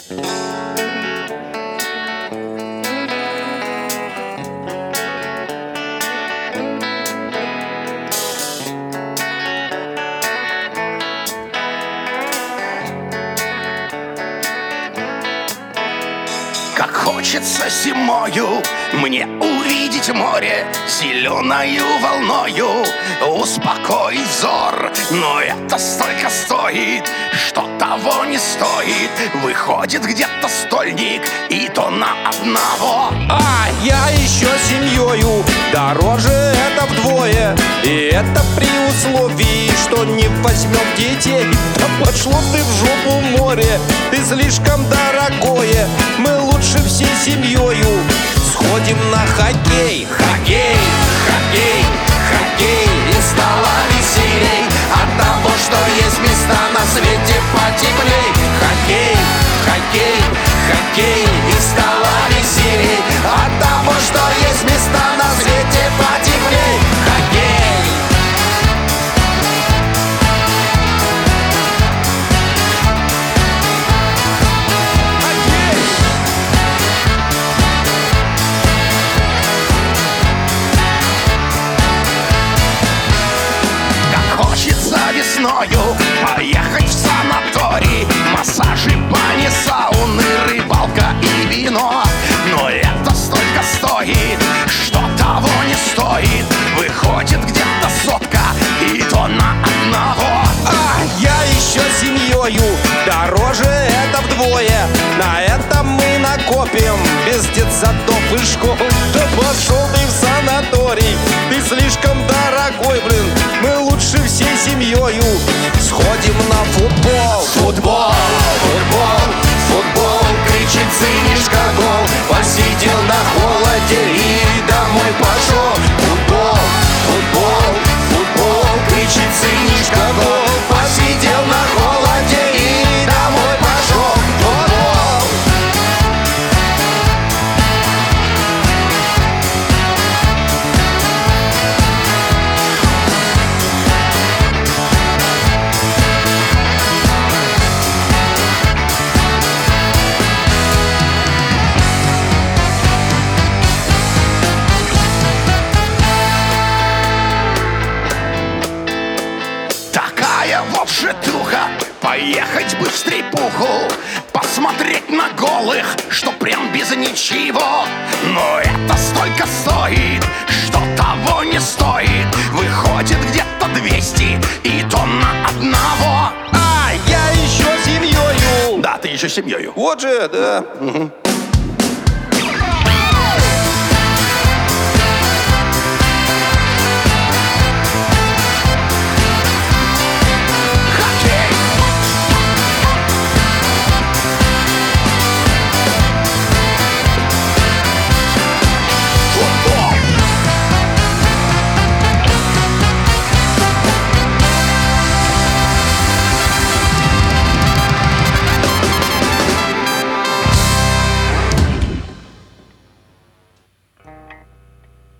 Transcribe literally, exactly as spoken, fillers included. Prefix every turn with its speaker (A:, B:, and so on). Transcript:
A: Как хочется зимою мне увидеть море зеленою волною, успокоить взор, но это столько стоит, что того не стоит. Выходит где-то стольник, и то на одного.
B: А я еще семьёю, дороже это вдвое. И это при условии, что не возьмем детей. Да пошло ты в жопу море, ты слишком дорогое. Мы лучше всей семьёю сходим на хоккей.
A: Хоккей, хоккей, хоккей, и стало веселей от того, что есть места на свете потеплей. Хоккей, хоккей, хоккей, и стало веселей от того, что есть места на свете потеплей. Хоккей. Весною поехать в санаторий, массажи, бани, сауны, рыбалка и вино. Но это столько стоит, что того не стоит. Выходит где-то сотка, и то на одного.
B: А я еще семьёю, дороже это вдвое. На этом мы накопим без детсадов и школ. Да пошел ты в санаторий, ты слишком дорогой, блин. Мы лучше всей семьёю сходим на футбол.
A: Футбол, футбол, футбол, кричит сынишка гол. Посидел на холоде и домой пошел. Футбол, футбол, футбол, кричит сынишка гол. Посидел на холоде и домой пошел. Футбол. Вот житуха, поехать бы в стрейпуху, посмотреть на голых, что прям без ничего. Но это столько стоит, что того не стоит. Выходит где-то двести, и то на одного.
B: А я еще семьёю.
A: Да, ты еще семьёю.
B: Вот же, да.
A: Угу.